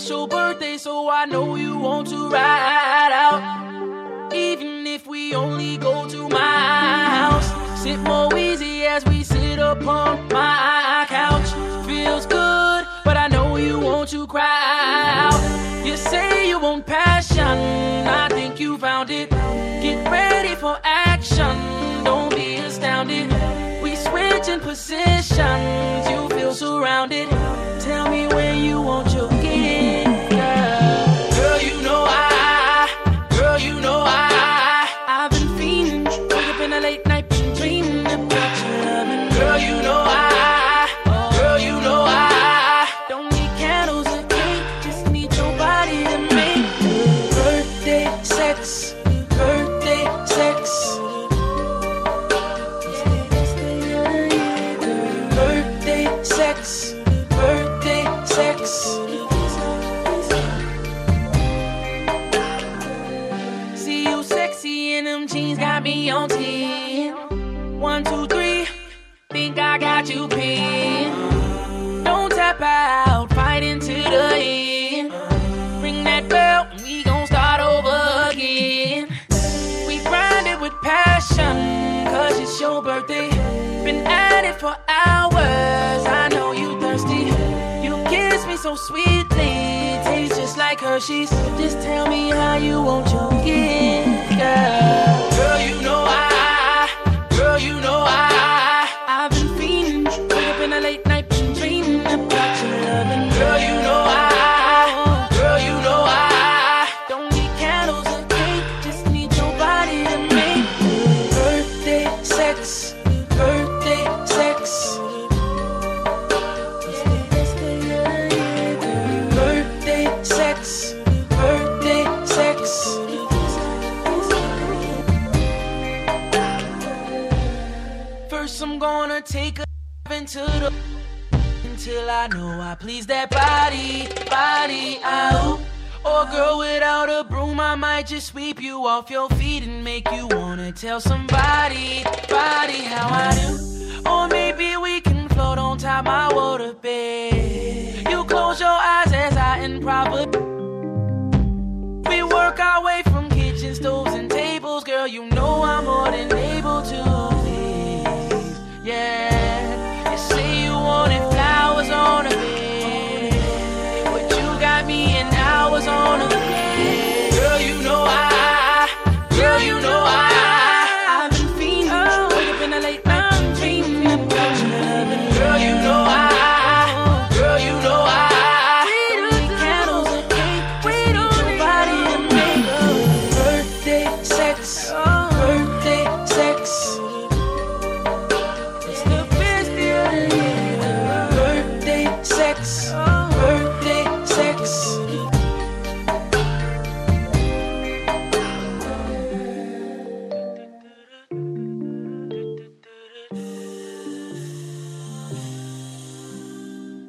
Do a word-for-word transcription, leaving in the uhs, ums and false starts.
it's your birthday, so I know you want to ride out. Even if we only go to my house, sip more easy as we sit upon my couch. Feels good, but I know you want to cry out. You say you want passion, I think you found it. Get ready for action, don't be astounded. We switching positions, you feel surrounded. Tell me where you want your gift, girl. Girl, you know I, girl, you know I, I've been fiending, wake up in the late night, been dreaming about your loving. Girl, you know I, girl, you know I, don't need candles or cake, just need your body to make birthday sex, birthday sex. Birthday sex, birthday sex. See you sexy in them jeans, got me on ten. One, two, three, think I got you pinned. Don't tap out, fight into the end. Ring that bell, we gon' start over again. We grind it with passion, cause it's your birthday. Been at it for hours, I know you thirsty. You kiss me so sweetly, tastes just like Hershey's. Just tell me how you want your gift, girl. Girl, you know I, girl, you know I, I've been fiending, wake up in the late night, been dreaming about your loving. Girl, you know I, girl, you know I, don't need candles or cake, just need your body to make birthday sex, birthday sex. Birthday sex, birthday sex. First I'm gonna take a into the until I know I please that body, body out. Or girl, without a broom, I might just sweep you off your feet and make you wanna tell somebody, body how I do. Or maybe we can float on top my water bed. You close your eyes as I improv. We work our way from kitchen stoves and tables, girl. You know I'm more than able to please. Yeah, you say you wanted flowers on a bed, but you got me in hours on a bed. Girl, you know I, girl, you know I, I've been fiending, wake up in the late night, I'm dreaming about your loving. Girl, you know I, girl, you know I, we don't need candles or cake, just need your body to make birthday sex.